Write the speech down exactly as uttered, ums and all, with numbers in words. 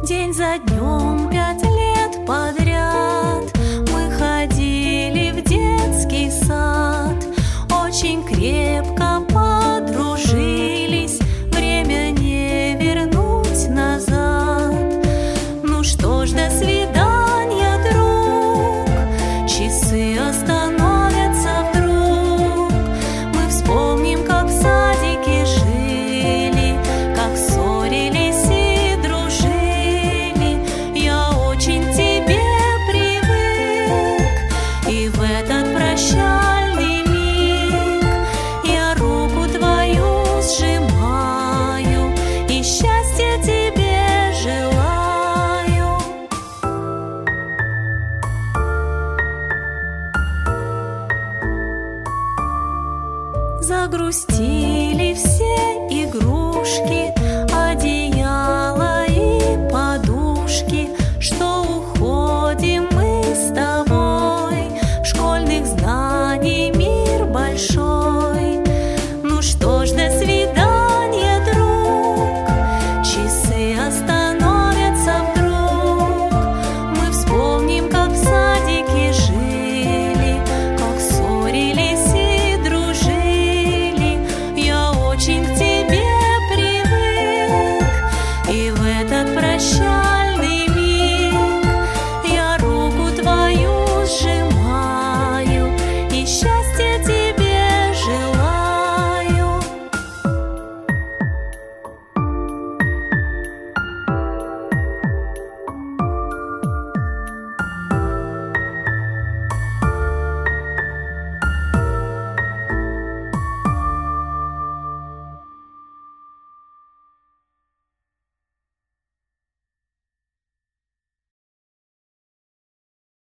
День за днем, пять лет подряд мы ходили в детский сад, очень крепко подружились, время не вернуть назад. Ну что ж, до свидания, друг, часы остановятся вдруг. Мы вспомним, как в садике жили, как ссорились и дружили. Я очень к тебе привык, и в этот прощальный миг я руку твою сжимаю и счастья тебе желаю. Загрустили все игрушки, одеяла и подушки, что уходим мы с тобой в школьных знаний мир большой. Ну что ж, до свидания, друг, часы остановятся вдруг. Мы вспомним, как в садике жили, как ссорились и дружили. Я очень к тебе привык, и в этот прощальный